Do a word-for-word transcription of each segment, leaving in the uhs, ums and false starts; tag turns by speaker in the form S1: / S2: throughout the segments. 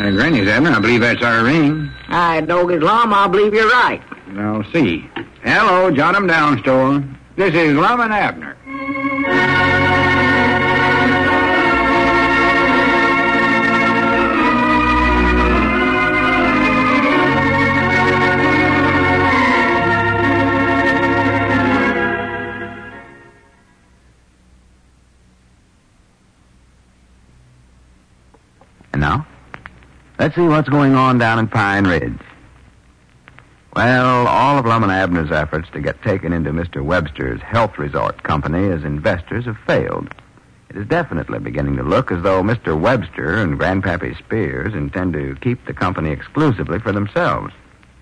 S1: Uh, Granny's, Abner, I believe that's our ring.
S2: Aye, Doggy's Lum, I believe you're right.
S1: I'll see. Hello, Jot 'em Down store. This is Lum and Abner.
S3: And now, let's see what's going on down in Pine Ridge. Well, all of Lum and Abner's efforts to get taken into Mister Webster's health resort company as investors have failed. It is definitely beginning to look as though Mister Webster and Grandpappy Spears intend to keep the company exclusively for themselves.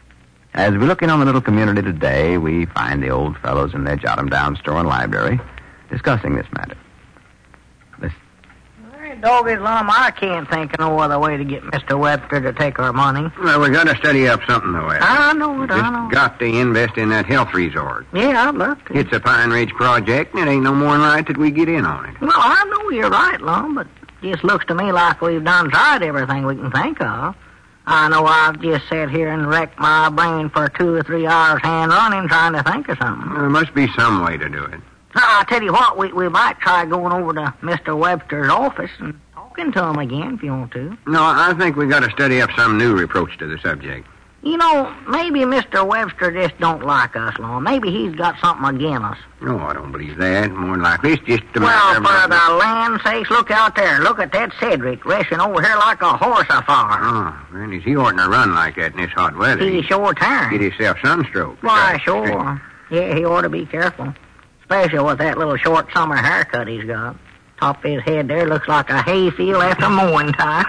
S3: As we look in on the little community today, we find the old fellows in their Jot 'em Down store and library discussing this matter. Listen.
S2: Doggy's Lum, I can't think of no other way to get Mister Webster to take our money.
S1: Well, we got to study up something, though, Abner.
S2: I know it,
S1: Just
S2: I know.
S1: got to invest in that health resort.
S2: Yeah, I'd love to.
S1: It's a Pine Ridge project, and it ain't no more than right that we get in on it.
S2: Well, I know you're right, Lum, but it just looks to me like we've done tried everything we can think of. I know I've just sat here and wrecked my brain for two or three hours hand running trying to think of something.
S1: There must be some way to do it.
S2: I'll tell you what, we, we might try going over to Mister Webster's office and talking to him again if you want to.
S1: No, I think we got to study up some new approach to the subject.
S2: You know, maybe Mister Webster just don't like us, Lum. Maybe he's got something against us.
S1: No, I don't believe that. More than likely, it's just a
S2: Well,
S1: matter
S2: for the land sakes, look out there. Look at that Cedric racing over here like a horse afire.
S1: Oh, Granny's, he oughtn't to run like that in this hot weather.
S2: He sure turn.
S1: Get himself sunstroke.
S2: Why, sure. Yeah, he ought to be careful. Especially with that little short summer haircut he's got. Top of his head there looks like a hayfield after mowing time.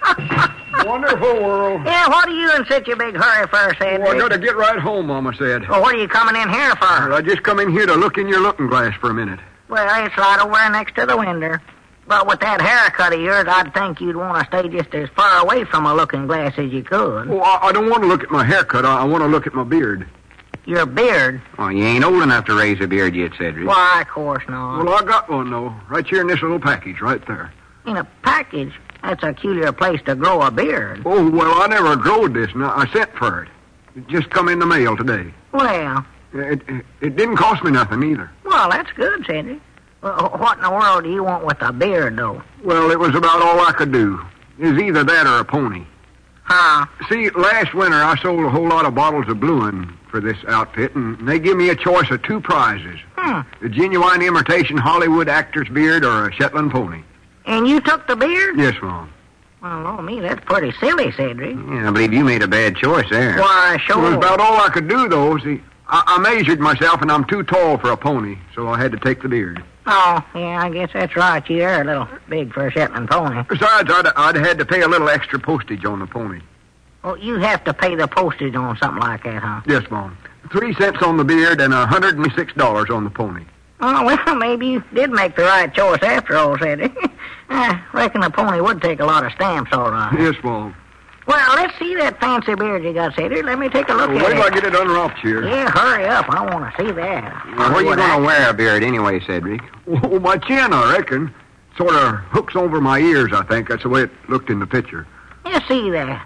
S4: Wonderful world.
S2: Yeah, what are you in such a big hurry for, Cedric?
S4: Oh, I got to get right home, Mama said.
S2: Well, what are you coming in here for?
S4: Well, I just come in here to look in your looking glass for a minute.
S2: Well, it's right over there next to the window. But with that haircut of yours, I'd think you'd want to stay just as far away from a looking glass as you could.
S4: Oh, I, I don't want to look at my haircut. I, I want to look at my beard.
S2: Your beard?
S1: Oh, you ain't old enough to raise a beard yet, Cedric.
S2: Why, of course not.
S4: Well, I got one, though, right here in this little package right there.
S2: In a package? That's a peculiar place to grow a beard.
S4: Oh, well, I never growed this. Now, I sent for it. It just come in the mail today.
S2: Well...
S4: It, it, it didn't cost me nothing either.
S2: Well, that's good, Cedric. Well, what in the world do you want with a beard, though?
S4: Well, it was about all I could do. It was either that or a pony.
S2: Huh?
S4: See, last winter I sold a whole lot of bottles of Bluin for this outfit, and they give me a choice of two prizes.
S2: Hmm.
S4: A genuine imitation Hollywood actor's beard or a Shetland pony.
S2: And you took the beard?
S4: Yes, Mom.
S2: Well, Lord me, that's pretty silly, Cedric.
S1: Yeah, I believe you made a bad choice there.
S2: Why, sure.
S4: It was about all I could do, though. See, I, I measured myself, and I'm too tall for a pony, so I had to take the beard.
S2: Oh, yeah, I guess that's right. You are a little big for a Shetland pony.
S4: Besides, I'd, I'd had to pay a little extra postage on the pony.
S2: Well, you have to pay the postage on something like that, huh?
S4: Yes, Mom. Three cents on the beard and a hundred and six dollars on the pony.
S2: Oh, well, maybe you did make the right choice after all, Cedric. I reckon the pony would take a lot of stamps, all right.
S4: Yes, Mom.
S2: Well, let's see that fancy beard you got, Cedric. Let me take a look
S4: Well,
S2: at
S4: wait
S2: it.
S4: till I get it unwrapped here.
S2: Yeah, hurry up. I want to see that.
S1: Well, where you going to wear a beard anyway, Cedric?
S4: Oh, my chin, I reckon. Sort of hooks over my ears, I think. That's the way it looked in the picture.
S2: Yeah, see that.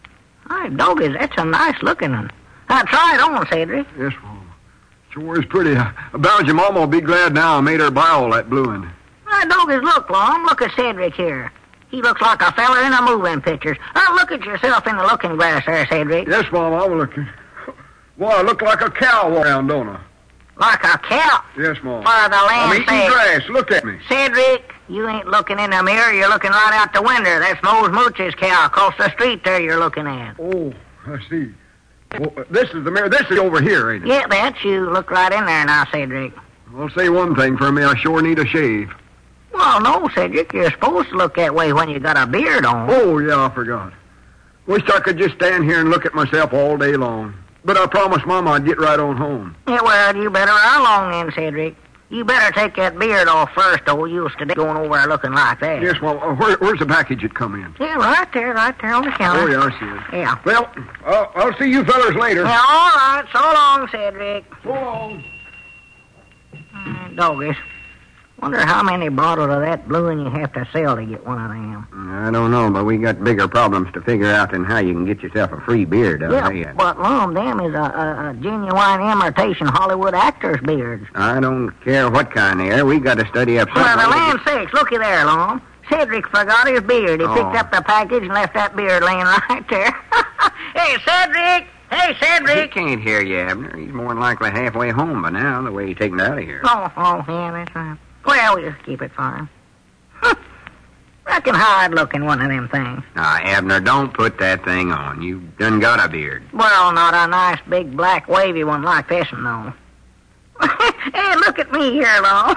S2: My doggies, that's a nice looking one. Now, try it on, Cedric.
S4: Yes, Mom. Sure is pretty. I bound your Mama will be glad now I made her buy all that bluing.
S2: My doggies, look, Lom. Look at Cedric here. He looks like a fella in a moving picture. Now, look at yourself in the looking glass there, Cedric.
S4: Yes, Mom, I'm looking. Boy, I look like a cow around, don't I?
S2: Like a cow.
S4: Yes, Mom.
S2: For the land
S4: I'm eating
S2: sake.
S4: grass. Look at me.
S2: Cedric, you ain't looking in the mirror. You're looking right out the window. That's Mose Mooch's cow across the street there you're looking at.
S4: Oh, I see. Well, this is the mirror. This is over here, ain't it?
S2: Yeah, that's you. Look right in there now, Cedric.
S4: I'll say one thing for me. I sure need a shave.
S2: Well, no, Cedric. You're supposed to look that way when you got a beard on.
S4: Oh, yeah, I forgot. Wish I could just stand here and look at myself all day long. But I promised Mama I'd get right on home.
S2: Yeah, well, you better run along then, Cedric. You better take that beard off first, or you used to be going over there looking like that.
S4: Yes, well, uh, where, where's the package it come in?
S2: Yeah, right there, right there on the counter.
S4: Oh, yeah, I see it.
S2: Yeah.
S4: Well, uh, I'll see you fellas later.
S2: Yeah, all right. So long, Cedric.
S4: So long.
S2: Uh, doggies. Wonder how many bottles of that blueing you have to sell to get one of them.
S1: I don't know, but we got bigger problems to figure out than how you can get yourself a free beard,
S2: Yeah,
S1: don't you?
S2: but Lum, them is a, a, a genuine imitation Hollywood actors' beards.
S1: I don't care what kind they are. We got to study up something.
S2: Well, the land's sakes, looky there, Lum. Cedric forgot his beard. He
S1: Oh.
S2: picked up the package and left that beard laying right there. Hey, Cedric! Hey,
S1: He
S2: Cedric!
S1: can't hear you, Abner. He's more than likely halfway home by now, the way he taken out of here.
S2: Oh, oh, yeah, that's right. Well, we'll just keep it for him. Huh. Reckon hard looking one of them things.
S1: Now, Abner, don't put that thing on. You done got a beard.
S2: Well, not a nice big black wavy one like this one, though. Hey, look at me here, Lum.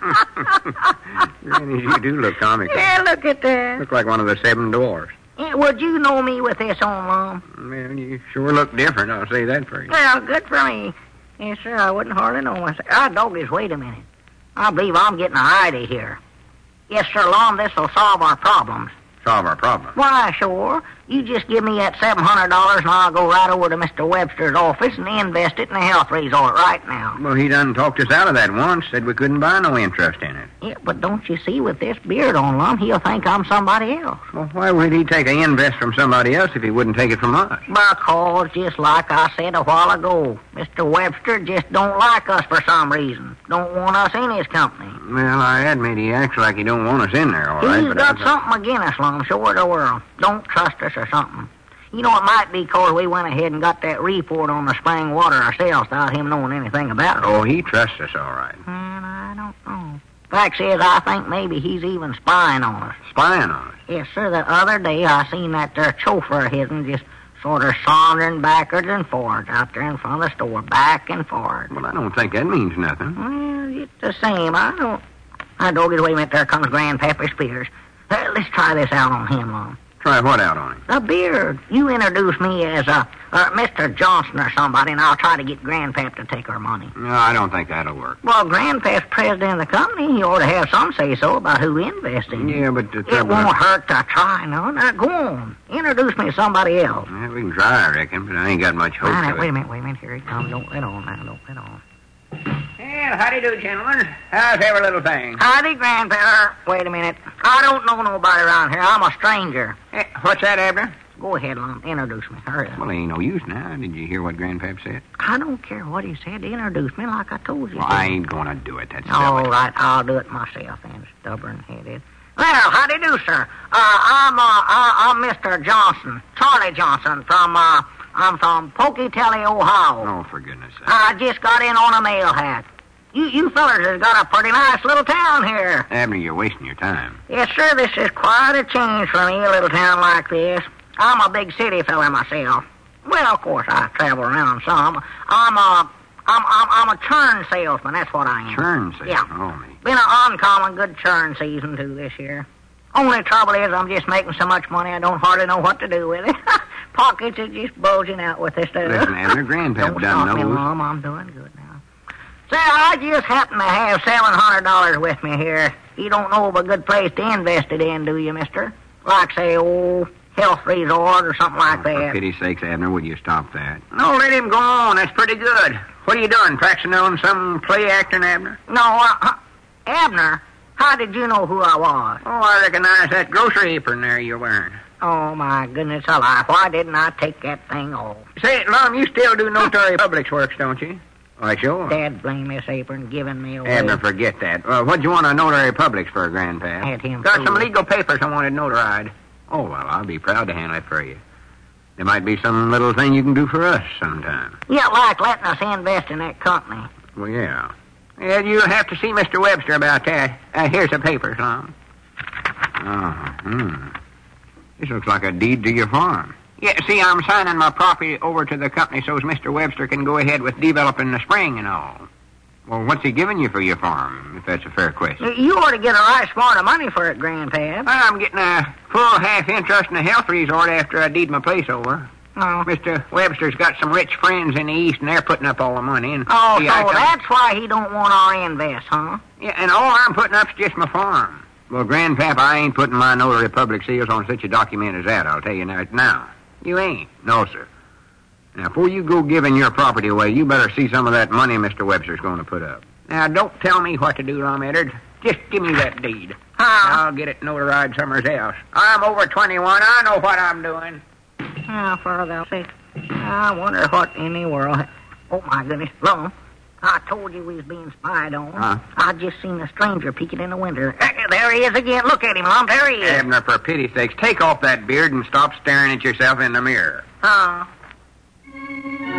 S1: Granny, you do look comical.
S2: Yeah, look at that.
S1: Look like one of the seven dwarfs.
S2: Yeah, would you know me with this on, Lum?
S1: Well, you sure look different, I'll say that for you.
S2: Well, good for me. Yes, sir, I wouldn't hardly know myself. Ah, doggies, wait a minute. I believe I'm getting a idea here. Yes, sir, Lum, this'll solve our problems.
S1: Solve our problem.
S2: Why, sure. You just give me that seven hundred dollars and I'll go right over to Mister Webster's office and invest it in a health resort right now.
S1: Well, he done talked us out of that once, said we couldn't buy no interest in it.
S2: Yeah, but don't you see, with this beard on, Lum, he'll think I'm somebody else.
S1: Well, why would he take an invest from somebody else if he wouldn't take it from us?
S2: Because, just like I said a while ago, Mister Webster just don't like us for some reason. Don't want us in his company.
S1: Well, I admit he acts like he don't want us in there, all right.
S2: He's
S1: but
S2: got
S1: I-
S2: something against us, Lum, sure the world. Don't trust us or something. You know, it might be 'cause we went ahead and got that report on the spring water ourselves without him knowing anything about it.
S1: Oh, he trusts us, all right.
S2: And I don't know. Fact is, I think maybe he's even spying on us.
S1: Spying on us.
S2: Yes, sir, the other day I seen that there chauffeur of his'n just sort of sauntering backwards and forwards out there in front of the store, back and forward.
S1: Well, I don't think that means nothing.
S2: Well, it's the same. I don't... I don't get away with it. There comes Grandpappy Spears. Uh, let's try this out on him, Lum.
S1: Try what out on him?
S2: A beard. You introduce me as a, uh, Mister Johnson or somebody, and I'll try to get Grandpap to take our money.
S1: No, I don't think that'll work.
S2: Well, Grandpap's president of the company. He ought to have some say-so about who invests in you.
S1: Yeah, but the
S2: It
S1: trouble...
S2: won't hurt to try, no. Now, go on. Introduce me to somebody else.
S1: Yeah, we can try, I reckon, but I ain't got much hope
S2: Wait a
S1: to
S2: minute, wait a
S1: it.
S2: minute, wait a minute. Here he comes. Don't let on now. Don't let on.
S1: Well, how do you do, gentlemen? How's every little thing?
S2: Howdy, Grandpa. Wait a minute. I don't know nobody around here. I'm a stranger.
S1: Eh, what's that, Abner?
S2: Go ahead, Lum. Introduce me. Hurry up.
S1: Well, it ain't no use now. Did you hear what Grandpap said?
S2: I don't care what he said. Introduce me like I told you.
S1: Well,
S2: to.
S1: I ain't gonna do it. That's
S2: All
S1: silly.
S2: right, I'll do it myself then, stubborn-headed. Well, how do you do, sir? Uh, I'm, uh, uh, I'm Mister Johnson, Charlie Johnson, from, uh, I'm from Pocatello, Ohio.
S1: Oh, for goodness sake.
S2: I just got in on a mail hat. You, you fellers has got a pretty nice little town here.
S1: Abner, you're wasting your time.
S2: Yes, sir, this is quite a change for me, a little town like this. I'm a big city fella myself. Well, of course, I travel around some. I'm a, I'm, I'm, I'm a churn salesman, that's what I am.
S1: Churn sale.
S2: Yeah.
S1: Oh, me.
S2: Been an uncommon good churn season, too, this year. Only trouble is I'm just making so much money I don't hardly know what to do with it. Pockets are just bulging out with this stuff.
S1: Listen, Abner, Grandpap
S2: Don't
S1: done
S2: stop me,
S1: knows.
S2: Mom. I'm doing good now. Say, I just happen to have seven hundred dollars with me here. You don't know of a good place to invest it in, do you, mister? Like, say, old health resort or something like
S1: Oh, for
S2: that.
S1: pity's sakes, Abner, would you stop that? No, let him go on. That's pretty good. What are you doing, practicing on some play acting, Abner?
S2: No, uh, uh, Abner, how did you know who I was?
S1: Oh, I recognize that grocery apron there you're wearing.
S2: Oh, my goodness alive. Why didn't I take that thing off?
S1: Say, Lum, you still do notary public's works, don't you? Why, sure.
S2: Dad blame this apron giving me away.
S1: Abner, forget that. Uh, what'd you want a notary public's for, Grandpa?
S2: Had him
S1: Got some
S2: fooled.
S1: legal papers I wanted notarized. Oh, well, I'll be proud to handle it for you. There might be some little thing you can do for us sometime.
S2: Yeah, like letting us invest in that company.
S1: Well, yeah. Yeah, you'll have to see Mister Webster about that. Uh, here's the papers, Lum. Oh, hmm. This looks like a deed to your farm. Yeah, see, I'm signing my property over to the company so as Mister Webster can go ahead with developing the spring and all. Well, what's he giving you for your farm, if that's a fair question?
S2: You ought to get a right smart of money for it, Grandpa.
S1: I'm getting a full half interest in the health resort after I deed my place over.
S2: Oh,
S1: Mister Webster's got some rich friends in the East, and they're putting up all the money. And
S2: oh
S1: see,
S2: so
S1: I come-
S2: that's why he don't want our invest, huh?
S1: Yeah, and all I'm putting up's just my farm. Well, Grandpap, I ain't putting my notary public seals on such a document as that, I'll tell you now. Now, you ain't. No, sir. Now, before you go giving your property away, you better see some of that money Mister Webster's going to put up. Now, don't tell me what to do, Lum Eddard. Just give me that deed.
S2: Huh?
S1: I'll get it notarized somewhere else. I'm over twenty-one. I know what I'm doing.
S2: Oh, for the sake. I wonder what in the world... Oh, my goodness, Lum. I told you we was being spied on.
S1: Huh?
S2: I just seen a stranger peeking in the window. There he is again. Look at him, Lum. There he is.
S1: Abner, for pity's sakes, take off that beard and stop staring at yourself in the mirror.
S2: Oh.